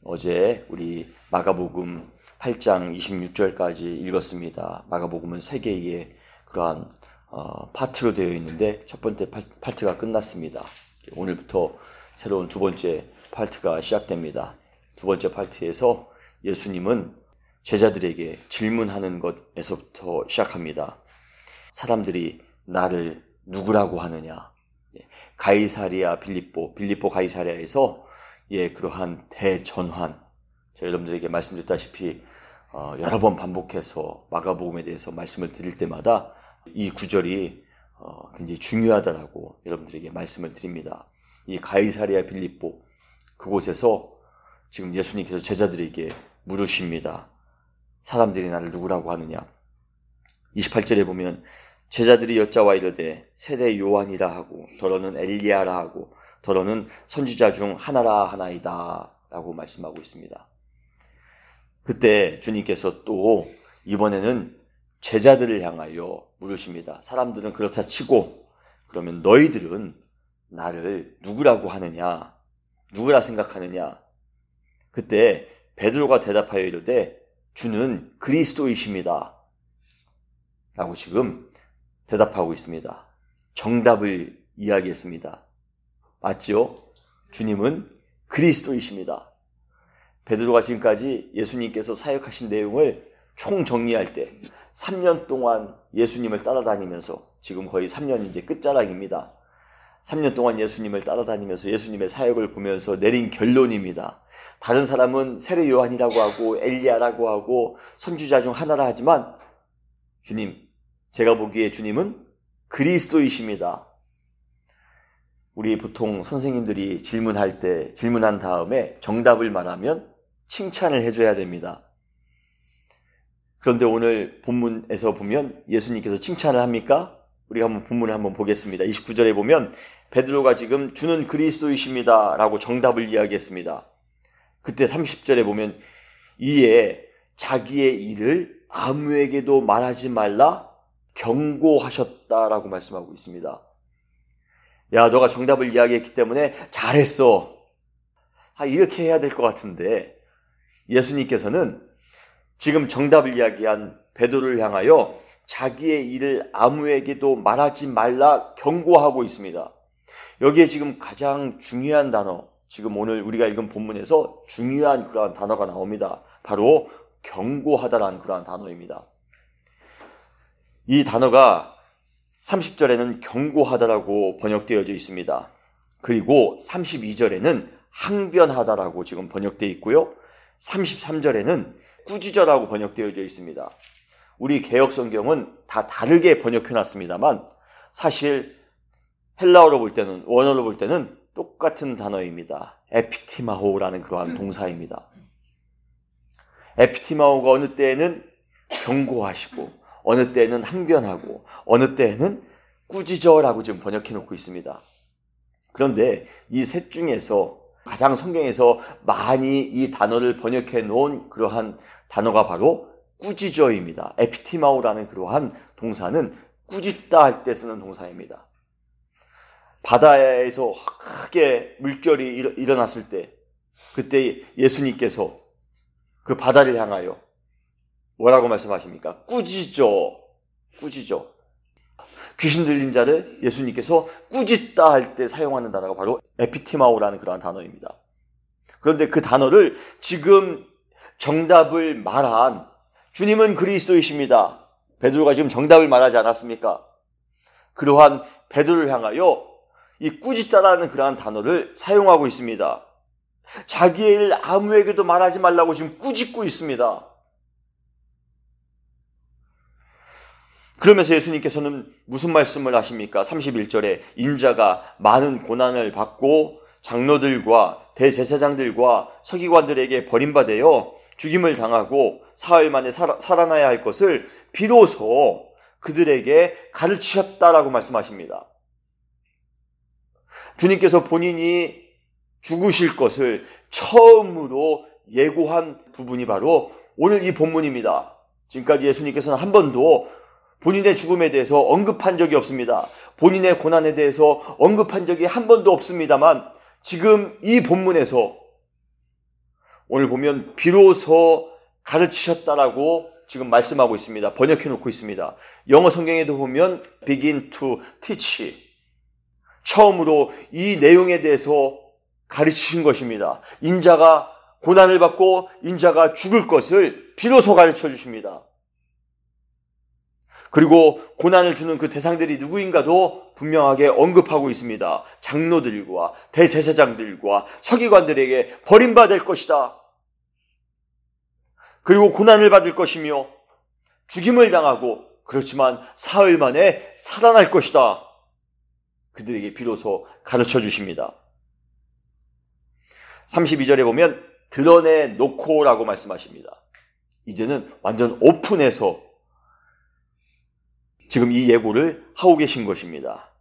어제 우리 마가복음 8장 26절까지 읽었습니다. 마가복음은 세 개의 그러한 파트로 되어 있는데 첫 번째 파트가 끝났습니다. 오늘부터 새로운 두 번째 파트가 시작됩니다. 두 번째 파트에서 예수님은 제자들에게 질문하는 것에서부터 시작합니다. 사람들이 나를 누구라고 하느냐? 가이사랴 빌립보 가이사랴에서 그러한 대전환, 제가 여러분들에게 말씀드렸다시피 여러 번 반복해서 마가복음에 대해서 말씀을 드릴 때마다 이 구절이 굉장히 중요하다라고 여러분들에게 말씀을 드립니다. 이 가이사랴 빌립보 그곳에서 지금 예수님께서 제자들에게 물으십니다. 사람들이 나를 누구라고 하느냐? 28절에 보면 제자들이 여짜와 이르되 세례 요한이라 하고 더러는 엘리야라 하고 더러는 선지자 중 하나라 하나이다 라고 말씀하고 있습니다. 그때 주님께서 또 이번에는 제자들을 향하여 물으십니다. 사람들은 그렇다 치고 그러면 너희들은 나를 누구라고 하느냐? 누구라 생각하느냐? 그때 베드로가 대답하여 이르되 주는 그리스도이십니다 라고 지금 대답하고 있습니다. 정답을 이야기했습니다. 맞죠? 주님은 그리스도이십니다. 베드로가 지금까지 예수님께서 사역하신 내용을 총정리할 때 3년 동안 예수님을 따라다니면서 지금 거의 3년 이제 끝자락입니다. 3년 동안 예수님을 따라다니면서 예수님의 사역을 보면서 내린 결론입니다. 다른 사람은 세례 요한이라고 하고 엘리야라고 하고 선지자 중 하나라 하지만 주님, 제가 보기에 주님은 그리스도이십니다. 우리 보통 선생님들이 질문한 다음에 정답을 말하면 칭찬을 해줘야 됩니다. 그런데 오늘 본문에서 보면 예수님께서 칭찬을 합니까? 우리가 한번 본문을 한번 보겠습니다. 29절에 보면 베드로가 지금 주는 그리스도이십니다 라고 정답을 이야기했습니다. 그때 30절에 보면 이에 자기의 일을 아무에게도 말하지 말라 경고하셨다라고 말씀하고 있습니다. 야, 너가 정답을 이야기했기 때문에 잘했어. 이렇게 해야 될 것 같은데 예수님께서는 지금 정답을 이야기한 베드로를 향하여 자기의 일을 아무에게도 말하지 말라 경고하고 있습니다. 여기에 지금 가장 중요한 단어, 지금 오늘 우리가 읽은 본문에서 중요한 그러한 단어가 나옵니다. 바로 경고하다라는 그러한 단어입니다. 이 단어가 30절에는 경고하다라고 번역되어져 있습니다. 그리고 32절에는 항변하다라고 지금 번역되어 있고요. 33절에는 꾸짖어라고 번역되어져 있습니다. 우리 개역 성경은 다 다르게 번역해놨습니다만 사실 헬라어로 볼 때는, 원어로 볼 때는 똑같은 단어입니다. 에피티마호라는 그러한 동사입니다. 에피티마호가 어느 때에는 경고하시고 어느 때에는 항변하고 어느 때에는 꾸짖어라고 지금 번역해 놓고 있습니다. 그런데 이 셋 중에서 가장 성경에서 많이 이 단어를 번역해 놓은 그러한 단어가 바로 꾸짖어입니다. 에피티마오라는 그러한 동사는 꾸짖다 할 때 쓰는 동사입니다. 바다에서 크게 물결이 일어났을 때 그때 예수님께서 그 바다를 향하여 뭐라고 말씀하십니까? 꾸짖어. 귀신 들린 자를 예수님께서 꾸짖다 할 때 사용하는 단어가 바로 에피티마오라는 그러한 단어입니다. 그런데 그 단어를 지금 정답을 말한 주님은 그리스도이십니다. 베드로가 지금 정답을 말하지 않았습니까? 그러한 베드로를 향하여 이 꾸짖다라는 그러한 단어를 사용하고 있습니다. 자기의 일 아무에게도 말하지 말라고 지금 꾸짖고 있습니다. 그러면서 예수님께서는 무슨 말씀을 하십니까? 31절에 인자가 많은 고난을 받고 장로들과 대제사장들과 서기관들에게 버림받아 죽임을 당하고 사흘 만에 살아나야 할 것을 비로소 그들에게 가르치셨다라고 말씀하십니다. 주님께서 본인이 죽으실 것을 처음으로 예고한 부분이 바로 오늘 이 본문입니다. 지금까지 예수님께서는 한 번도 본인의 죽음에 대해서 언급한 적이 없습니다. 본인의 고난에 대해서 언급한 적이 한 번도 없습니다만 지금 이 본문에서 오늘 보면 비로소 가르치셨다라고 지금 말씀하고 있습니다. 번역해 놓고 있습니다. 영어 성경에도 보면 begin to teach. 처음으로 이 내용에 대해서 가르치신 것입니다. 인자가 고난을 받고 인자가 죽을 것을 비로소 가르쳐 주십니다. 그리고 고난을 주는 그 대상들이 누구인가도 분명하게 언급하고 있습니다. 장로들과 대제사장들과 서기관들에게 버림받을 것이다. 그리고 고난을 받을 것이며 죽임을 당하고 그렇지만 사흘 만에 살아날 것이다. 그들에게 비로소 가르쳐 주십니다. 32절에 보면 드러내 놓고라고 말씀하십니다. 이제는 완전 오픈해서 지금 이 예고를 하고 계신 것입니다.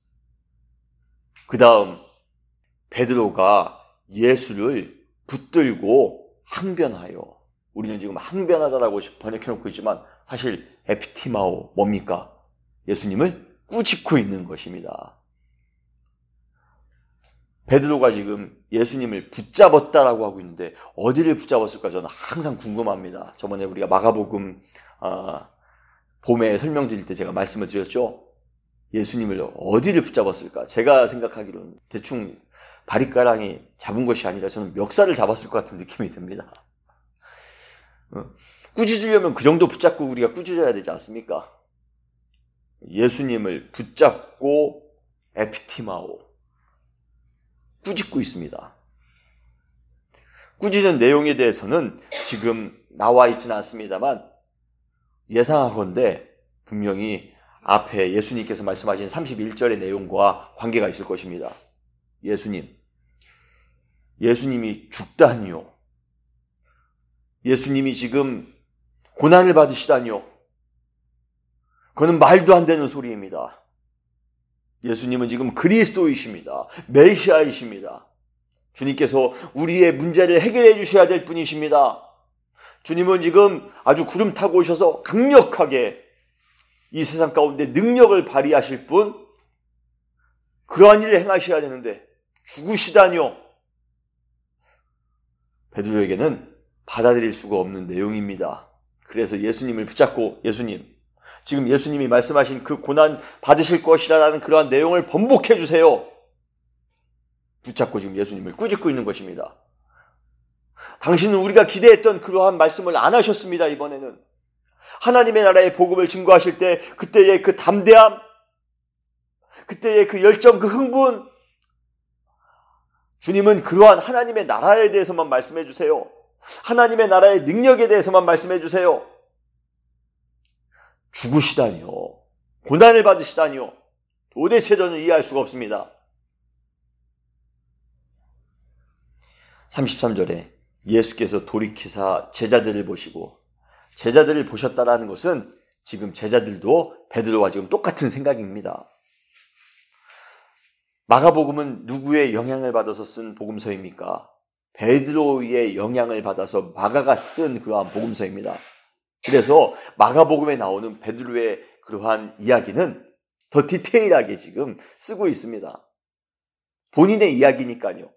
그 다음 베드로가 예수를 붙들고 항변하여, 우리는 지금 항변하다라고 번역해 놓고 있지만 사실 에피티마오 뭡니까? 예수님을 꾸짖고 있는 것입니다. 베드로가 지금 예수님을 붙잡았다라고 하고 있는데 어디를 붙잡았을까 저는 항상 궁금합니다. 저번에 우리가 마가복음 봄에 설명드릴 때 제가 말씀을 드렸죠. 예수님을 어디를 붙잡았을까? 제가 생각하기로는 대충 바리가랑이 잡은 것이 아니라 저는 멱살을 잡았을 것 같은 느낌이 듭니다. 꾸짖으려면 그 정도 붙잡고 우리가 꾸짖어야 되지 않습니까? 예수님을 붙잡고 에피티마오 꾸짖고 있습니다. 꾸짖는 내용에 대해서는 지금 나와 있지는 않습니다만 예상하건대 분명히 앞에 예수님께서 말씀하신 31절의 내용과 관계가 있을 것입니다. 예수님이 죽다니요. 예수님이 지금 고난을 받으시다니요. 그거는 말도 안 되는 소리입니다. 예수님은 지금 그리스도이십니다. 메시아이십니다. 주님께서 우리의 문제를 해결해 주셔야 될 분이십니다. 주님은 지금 아주 구름 타고 오셔서 강력하게 이 세상 가운데 능력을 발휘하실 분, 그러한 일을 행하셔야 되는데 죽으시다니요. 베드로에게는 받아들일 수가 없는 내용입니다. 그래서 예수님을 붙잡고 지금 예수님이 말씀하신 그 고난 받으실 것이라는 그러한 내용을 번복해 주세요. 붙잡고 지금 예수님을 꾸짖고 있는 것입니다. 당신은 우리가 기대했던 그러한 말씀을 안 하셨습니다. 이번에는 하나님의 나라의 복음을 증거하실 때 그때의 그 담대함, 그때의 그 열정, 그 흥분, 주님은 그러한 하나님의 나라에 대해서만 말씀해 주세요. 하나님의 나라의 능력에 대해서만 말씀해 주세요. 죽으시다니요. 고난을 받으시다니요. 도대체 저는 이해할 수가 없습니다. 33절에 예수께서 돌이키사 제자들을 보시고, 제자들을 보셨다라는 것은 지금 제자들도 베드로와 지금 똑같은 생각입니다. 마가복음은 누구의 영향을 받아서 쓴 복음서입니까? 베드로의 영향을 받아서 마가가 쓴 그러한 복음서입니다. 그래서 마가복음에 나오는 베드로의 그러한 이야기는 더 디테일하게 지금 쓰고 있습니다. 본인의 이야기니까요.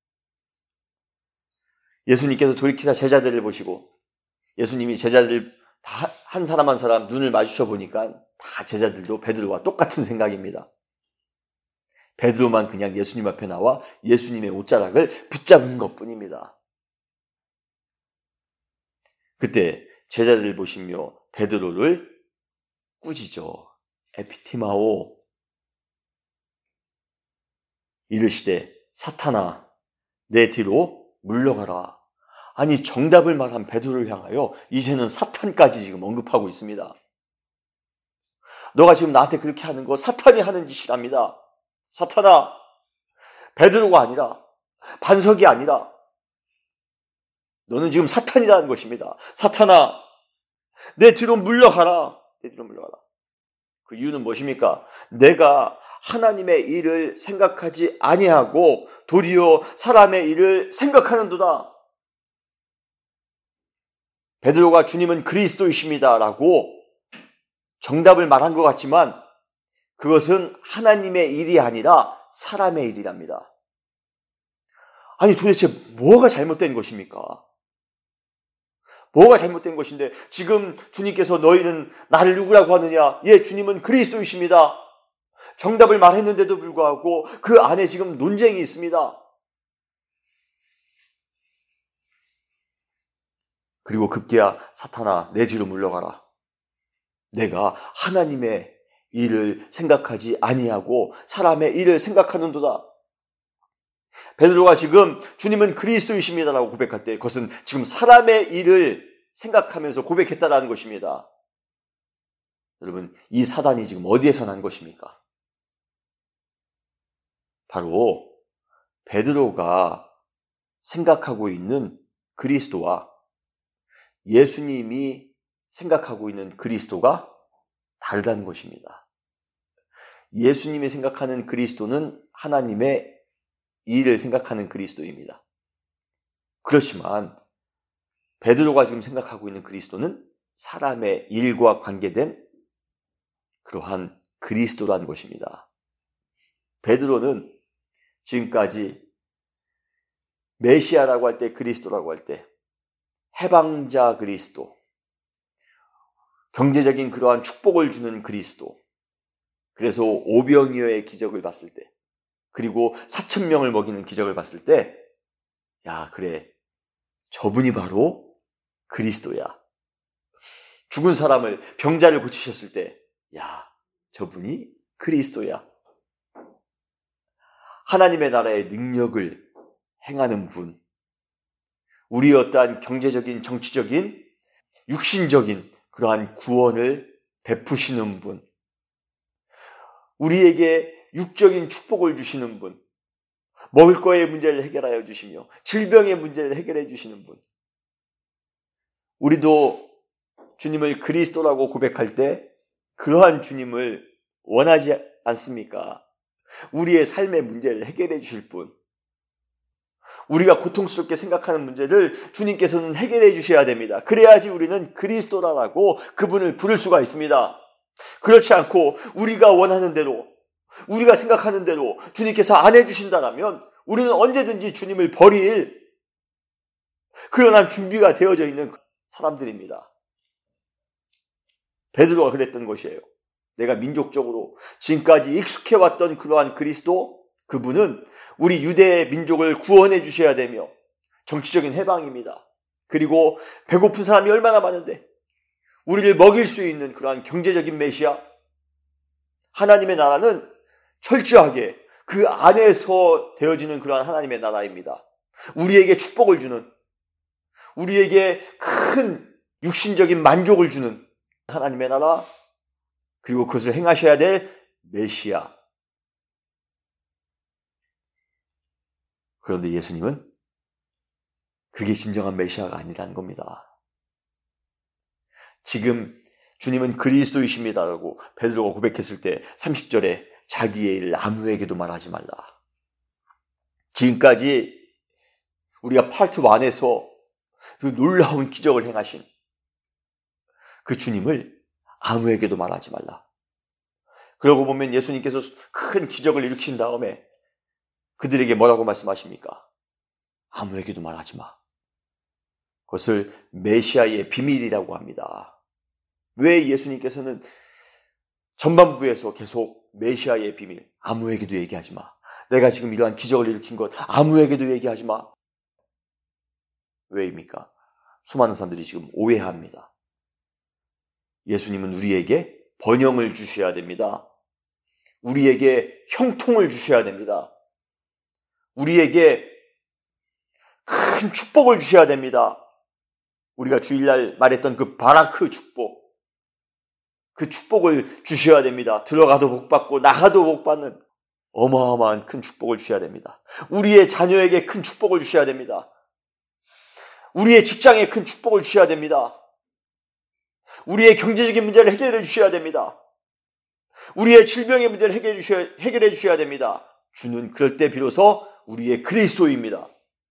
예수님께서 돌이키사 제자들을 보시고, 예수님이 제자들 다 한 사람 한 사람 눈을 마주쳐 보니까 다 제자들도 베드로와 똑같은 생각입니다. 베드로만 그냥 예수님 앞에 나와 예수님의 옷자락을 붙잡은 것뿐입니다. 그때 제자들을 보시며 베드로를 꾸짖어 에피티마오 이르시되 사탄아 내 뒤로 물러가라. 아니 정답을 말한 베드로를 향하여 이제는 사탄까지 지금 언급하고 있습니다. 너가 지금 나한테 그렇게 하는 거 사탄이 하는 짓이랍니다. 사탄아, 베드로가 아니라 반석이 아니라 너는 지금 사탄이라는 것입니다. 사탄아, 내 뒤로 물러가라. 내 뒤로 물러가라. 그 이유는 무엇입니까? 내가 하나님의 일을 생각하지 아니하고 도리어 사람의 일을 생각하는도다. 베드로가 주님은 그리스도이십니다 라고 정답을 말한 것 같지만 그것은 하나님의 일이 아니라 사람의 일이랍니다. 아니 도대체 뭐가 잘못된 것입니까? 뭐가 잘못된 것인데 지금 주님께서 너희는 나를 누구라고 하느냐? 예, 주님은 그리스도이십니다. 정답을 말했는데도 불구하고 그 안에 지금 논쟁이 있습니다. 그리고 급기야 사탄아 내 뒤로 물러가라. 내가 하나님의 일을 생각하지 아니하고 사람의 일을 생각하는도다. 베드로가 지금 주님은 그리스도이십니다라고 고백할 때 그것은 지금 사람의 일을 생각하면서 고백했다라는 것입니다. 여러분, 이 사단이 지금 어디에서 난 것입니까? 바로 베드로가 생각하고 있는 그리스도와 예수님이 생각하고 있는 그리스도가 다르다는 것입니다. 예수님이 생각하는 그리스도는 하나님의 일을 생각하는 그리스도입니다. 그렇지만 베드로가 지금 생각하고 있는 그리스도는 사람의 일과 관계된 그러한 그리스도라는 것입니다. 베드로는 지금까지 메시아라고 할 때, 그리스도라고 할 때 해방자 그리스도, 경제적인 그러한 축복을 주는 그리스도, 그래서 오병이어의 기적을 봤을 때, 그리고 4,000명을 먹이는 기적을 봤을 때, 야, 그래, 저분이 바로 그리스도야. 죽은 사람을, 병자를 고치셨을 때, 야, 저분이 그리스도야. 하나님의 나라의 능력을 행하는 분, 우리의 어떠한 경제적인, 정치적인, 육신적인 그러한 구원을 베푸시는 분, 우리에게 육적인 축복을 주시는 분, 먹을 거의 문제를 해결하여 주시며 질병의 문제를 해결해 주시는 분. 우리도 주님을 그리스도라고 고백할 때 그러한 주님을 원하지 않습니까? 우리의 삶의 문제를 해결해 주실 분, 우리가 고통스럽게 생각하는 문제를 주님께서는 해결해 주셔야 됩니다. 그래야지 우리는 그리스도라고 그분을 부를 수가 있습니다. 그렇지 않고 우리가 원하는 대로, 우리가 생각하는 대로 주님께서 안 해주신다면 우리는 언제든지 주님을 버릴 그러한 준비가 되어져 있는 사람들입니다. 베드로가 그랬던 것이에요. 내가 민족적으로 지금까지 익숙해왔던 그러한 그리스도, 그분은 우리 유대 민족을 구원해 주셔야 되며 정치적인 해방입니다. 그리고 배고픈 사람이 얼마나 많은데 우리를 먹일 수 있는 그러한 경제적인 메시아, 하나님의 나라는 철저하게 그 안에서 되어지는 그러한 하나님의 나라입니다. 우리에게 축복을 주는, 우리에게 큰 육신적인 만족을 주는 하나님의 나라, 그리고 그것을 행하셔야 될 메시아. 그런데 예수님은 그게 진정한 메시아가 아니라는 겁니다. 지금 주님은 그리스도이십니다라고 베드로가 고백했을 때 30절에 자기의 일을 아무에게도 말하지 말라. 지금까지 우리가 파트 1에서 그 놀라운 기적을 행하신 그 주님을 아무에게도 말하지 말라. 그러고 보면 예수님께서 큰 기적을 일으킨 다음에 그들에게 뭐라고 말씀하십니까? 아무에게도 말하지 마. 그것을 메시아의 비밀이라고 합니다. 왜 예수님께서는 전반부에서 계속 메시아의 비밀, 아무에게도 얘기하지 마. 내가 지금 이러한 기적을 일으킨 것 아무에게도 얘기하지 마. 왜입니까? 수많은 사람들이 지금 오해합니다. 예수님은 우리에게 번영을 주셔야 됩니다. 우리에게 형통을 주셔야 됩니다. 우리에게 큰 축복을 주셔야 됩니다. 우리가 주일날 말했던 그 바라크 축복, 그 축복을 주셔야 됩니다. 들어가도 복받고 나가도 복받는 어마어마한 큰 축복을 주셔야 됩니다. 우리의 자녀에게 큰 축복을 주셔야 됩니다. 우리의 직장에 큰 축복을 주셔야 됩니다. 우리의 경제적인 문제를 해결해 주셔야 됩니다. 우리의 질병의 문제를 해결해 주셔야 됩니다. 주는 그럴 때 비로소 우리의 그리스도입니다.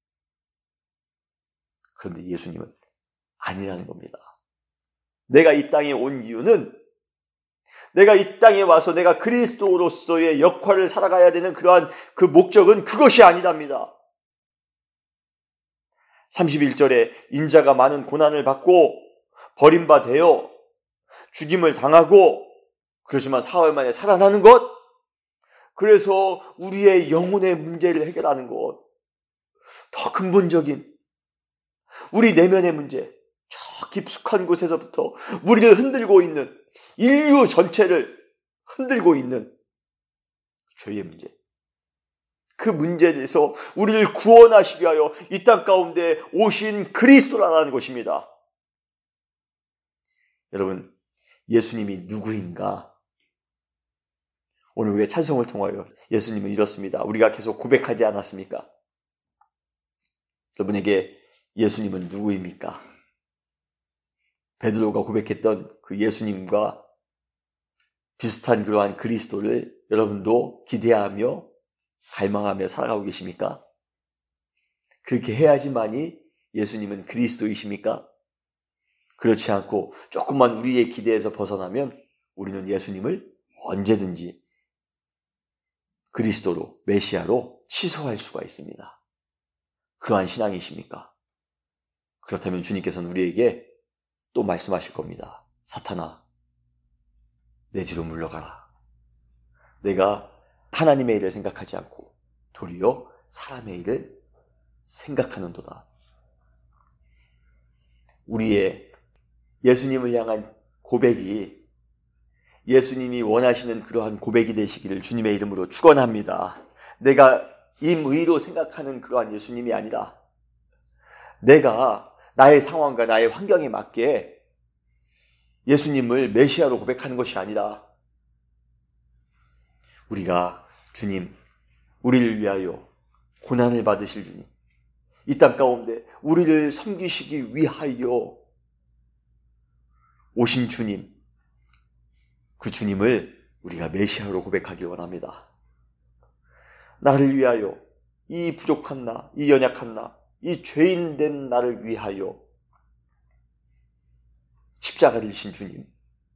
그런데 예수님은 아니라는 겁니다. 내가 이 땅에 온 이유는, 내가 이 땅에 와서 내가 그리스도로서의 역할을 살아가야 되는 그러한 그 목적은 그것이 아니랍니다. 31절에 인자가 많은 고난을 받고 버림받아 죽임을 당하고 그렇지만 사흘 만에 살아나는 것, 그래서 우리의 영혼의 문제를 해결하는 것, 더 근본적인 우리 내면의 문제, 저 깊숙한 곳에서부터 우리를 흔들고 있는, 인류 전체를 흔들고 있는 죄의 문제, 그 문제에 대해서 우리를 구원하시기 위하여 이 땅 가운데 오신 그리스도라는 것입니다. 여러분, 예수님이 누구인가? 오늘 우리의 찬송을 통하여 예수님은 이렇습니다. 우리가 계속 고백하지 않았습니까? 여러분에게 예수님은 누구입니까? 베드로가 고백했던 그 예수님과 비슷한 그러한 그리스도를 여러분도 기대하며 갈망하며 살아가고 계십니까? 그렇게 해야지만이 예수님은 그리스도이십니까? 그렇지 않고 조금만 우리의 기대에서 벗어나면 우리는 예수님을 언제든지 그리스도로, 메시아로 취소할 수가 있습니다. 그러한 신앙이십니까? 그렇다면 주님께서는 우리에게 또 말씀하실 겁니다. 사탄아, 내 뒤로 물러가라. 내가 하나님의 일을 생각하지 않고 도리어 사람의 일을 생각하는도다. 우리의 예수님을 향한 고백이 예수님이 원하시는 그러한 고백이 되시기를 주님의 이름으로 축원합니다. 내가 임의로 생각하는 그러한 예수님이 아니라 내가 나의 상황과 나의 환경에 맞게 예수님을 메시아로 고백하는 것이 아니라 우리가 주님, 우리를 위하여 고난을 받으실 주님, 이 땅 가운데 우리를 섬기시기 위하여 오신 주님, 그 주님을 우리가 메시아로 고백하기 원합니다. 나를 위하여, 이 부족한 나, 이 연약한 나, 이 죄인 된 나를 위하여 십자가를 지신 주님,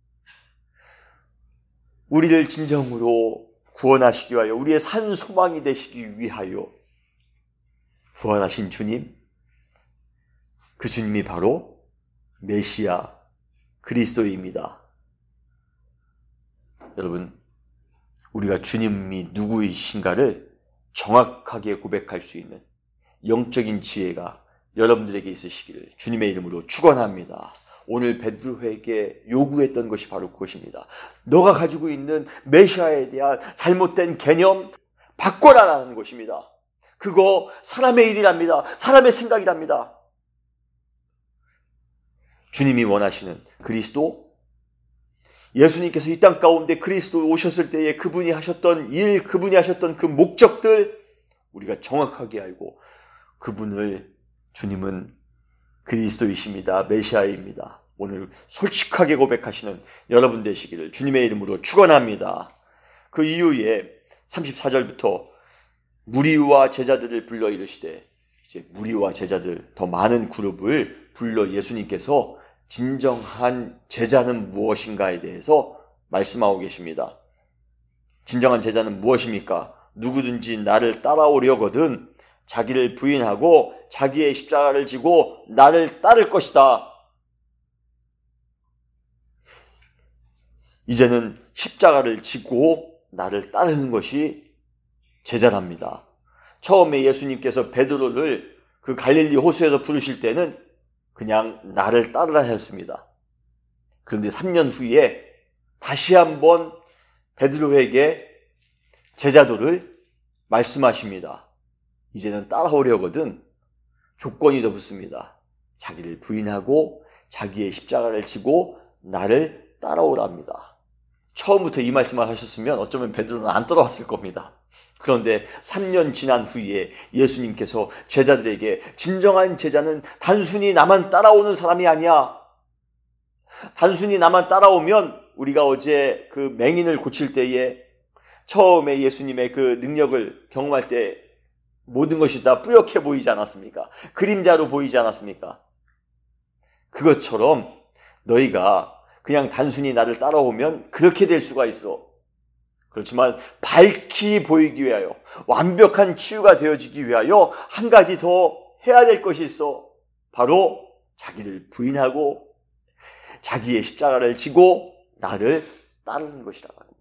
우리를 진정으로 구원하시기 위하여, 우리의 산 소망이 되시기 위하여 부활하신 주님, 그 주님이 바로 메시아 그리스도입니다. 여러분, 우리가 주님이 누구이신가를 정확하게 고백할 수 있는 영적인 지혜가 여러분들에게 있으시기를 주님의 이름으로 축원합니다. 오늘 베드로에게 요구했던 것이 바로 그것입니다. 너가 가지고 있는 메시아에 대한 잘못된 개념 바꿔라라는 것입니다. 그거 사람의 일이랍니다. 사람의 생각이랍니다. 주님이 원하시는 그리스도, 예수님께서 이 땅 가운데 그리스도 오셨을 때에 그분이 하셨던 일, 그분이 하셨던 그 목적들 우리가 정확하게 알고 그분을, 주님은 그리스도이십니다. 메시아입니다. 오늘 솔직하게 고백하시는 여러분 되시기를 주님의 이름으로 축원합니다. 그 이후에 34절부터 무리와 제자들을 불러 이르시되, 이제 무리와 제자들 더 많은 그룹을 불러 예수님께서 진정한 제자는 무엇인가에 대해서 말씀하고 계십니다. 진정한 제자는 무엇입니까? 누구든지 나를 따라오려거든 자기를 부인하고 자기의 십자가를 지고 나를 따를 것이다. 이제는 십자가를 지고 나를 따르는 것이 제자랍니다. 처음에 예수님께서 베드로를 그 갈릴리 호수에서 부르실 때는 그냥 나를 따르라 하셨습니다. 그런데 3년 후에 다시 한번 베드로에게 제자도를 말씀하십니다. 이제는 따라오려거든 조건이 더 붙습니다. 자기를 부인하고 자기의 십자가를 지고 나를 따라오랍니다. 처음부터 이 말씀을 하셨으면 어쩌면 베드로는 안 따라왔을 겁니다. 그런데 3년 지난 후에 예수님께서 제자들에게 진정한 제자는 단순히 나만 따라오는 사람이 아니야. 단순히 나만 따라오면, 우리가 어제 그 맹인을 고칠 때에 처음에 예수님의 그 능력을 경험할 때 모든 것이 다 뿌옇게 보이지 않았습니까? 그림자로 보이지 않았습니까? 그것처럼 너희가 그냥 단순히 나를 따라오면 그렇게 될 수가 있어. 그렇지만 밝히 보이기 위하여, 완벽한 치유가 되어지기 위하여 한 가지 더 해야 될 것이 있어. 바로 자기를 부인하고 자기의 십자가를 지고 나를 따르는 것이라고 합니다.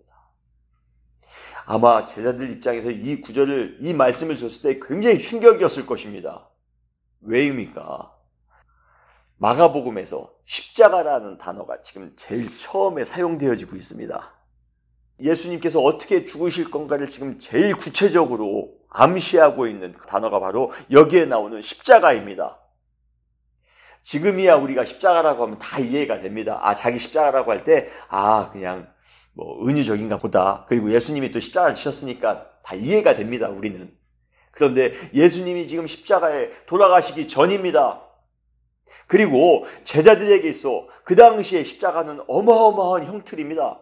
아마 제자들 입장에서 이 구절을, 이 말씀을 들었을 때 굉장히 충격이었을 것입니다. 왜입니까? 마가복음에서 십자가라는 단어가 지금 제일 처음에 사용되어지고 있습니다. 예수님께서 어떻게 죽으실 건가를 지금 제일 구체적으로 암시하고 있는 그 단어가 바로 여기에 나오는 십자가입니다. 지금이야 우리가 십자가라고 하면 다 이해가 됩니다. 자기 십자가라고 할 때, 그냥 은유적인가 보다. 그리고 예수님이 또 십자가를 지셨으니까 다 이해가 됩니다, 우리는. 그런데 예수님이 지금 십자가에 돌아가시기 전입니다. 그리고 제자들에게 있어 그 당시에 십자가는 어마어마한 형틀입니다.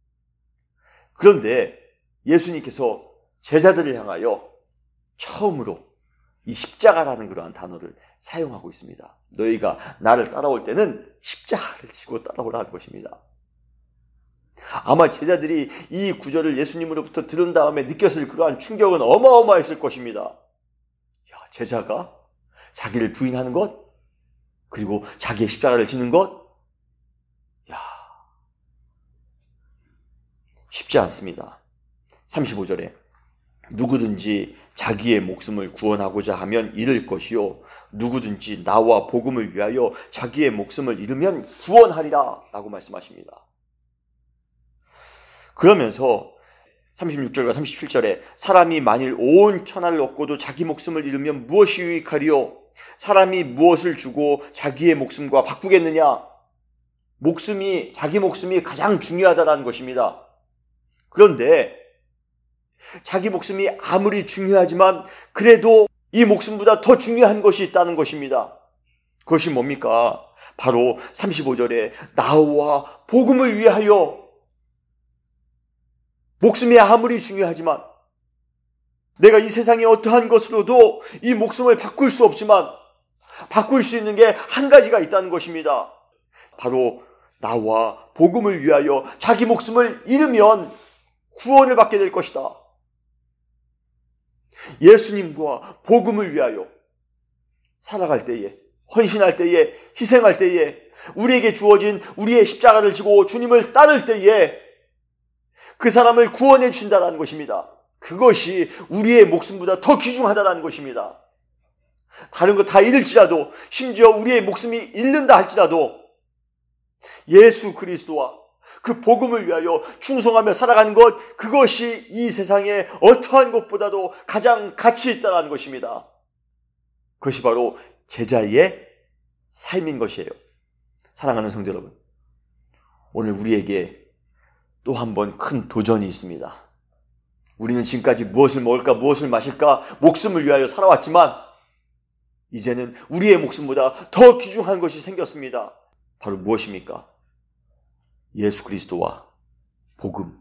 그런데 예수님께서 제자들을 향하여 처음으로 이 십자가라는 그러한 단어를 사용하고 있습니다. 너희가 나를 따라올 때는 십자가를 지고 따라오라는 것입니다. 아마 제자들이 이 구절을 예수님으로부터 들은 다음에 느꼈을 그러한 충격은 어마어마했을 것입니다. 제자가 자기를 부인하는 것, 그리고 자기의 십자가를 지는 것, 쉽지 않습니다. 35절에 누구든지 자기의 목숨을 구원하고자 하면 잃을 것이요 누구든지 나와 복음을 위하여 자기의 목숨을 잃으면 구원하리라 라고 말씀하십니다. 그러면서 36절과 37절에 사람이 만일 온 천하를 얻고도 자기 목숨을 잃으면 무엇이 유익하리요? 사람이 무엇을 주고 자기의 목숨과 바꾸겠느냐? 자기 목숨이 가장 중요하다는 것입니다. 그런데 자기 목숨이 아무리 중요하지만 그래도 이 목숨보다 더 중요한 것이 있다는 것입니다. 그것이 뭡니까? 바로 35절에 나와 복음을 위하여, 목숨이 아무리 중요하지만 내가 이 세상의 어떠한 것으로도 이 목숨을 바꿀 수 없지만 바꿀 수 있는 게 한 가지가 있다는 것입니다. 바로 나와 복음을 위하여 자기 목숨을 잃으면 구원을 받게 될 것이다. 예수님과 복음을 위하여 살아갈 때에, 헌신할 때에, 희생할 때에, 우리에게 주어진 우리의 십자가를 지고 주님을 따를 때에 그 사람을 구원해 준다는 것입니다. 그것이 우리의 목숨보다 더 귀중하다는 것입니다. 다른 거 다 잃을지라도, 심지어 우리의 목숨이 잃는다 할지라도 예수 그리스도와 그 복음을 위하여 충성하며 살아가는 것, 그것이 이 세상의 어떠한 것보다도 가장 가치 있다는 것입니다. 그것이 바로 제자의 삶인 것이에요. 사랑하는 성도 여러분, 오늘 우리에게 또 한 번 큰 도전이 있습니다. 우리는 지금까지 무엇을 먹을까, 무엇을 마실까, 목숨을 위하여 살아왔지만 이제는 우리의 목숨보다 더 귀중한 것이 생겼습니다. 바로 무엇입니까? 예수 그리스도와 복음.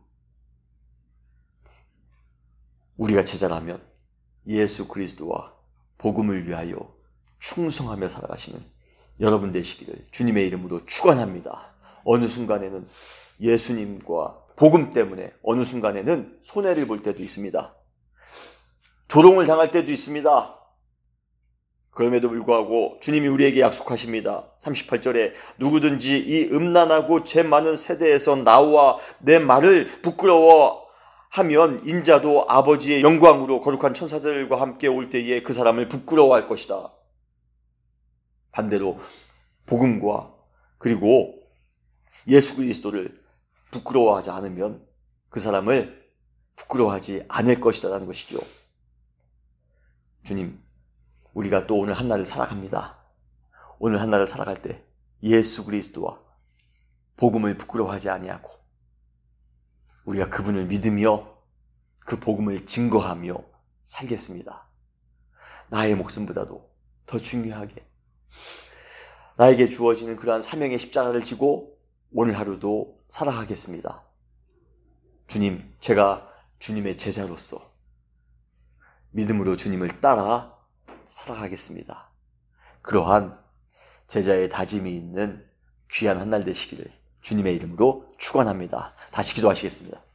우리가 제자라면 예수 그리스도와 복음을 위하여 충성하며 살아가시는 여러분 되시기를 주님의 이름으로 축원합니다. 어느 순간에는 예수님과 복음 때문에 어느 순간에는 손해를 볼 때도 있습니다. 조롱을 당할 때도 있습니다. 그럼에도 불구하고 주님이 우리에게 약속하십니다. 38절에 누구든지 이 음란하고 죄 많은 세대에서 나와 내 말을 부끄러워하면 인자도 아버지의 영광으로 거룩한 천사들과 함께 올 때에 그 사람을 부끄러워할 것이다. 반대로 복음과 그리고 예수 그리스도를 부끄러워하지 않으면 그 사람을 부끄러워하지 않을 것이다라는 것이죠. 주님, 우리가 또 오늘 한날을 살아갑니다. 오늘 한날을 살아갈 때 예수 그리스도와 복음을 부끄러워하지 아니하고 우리가 그분을 믿으며 그 복음을 증거하며 살겠습니다. 나의 목숨보다도 더 중요하게 나에게 주어지는 그러한 사명의 십자가를 지고 오늘 하루도 살아가겠습니다. 주님, 제가 주님의 제자로서 믿음으로 주님을 따라 살아가겠습니다. 그러한 제자의 다짐이 있는 귀한 한날 되시기를 주님의 이름으로 축원합니다. 다시 기도하시겠습니다.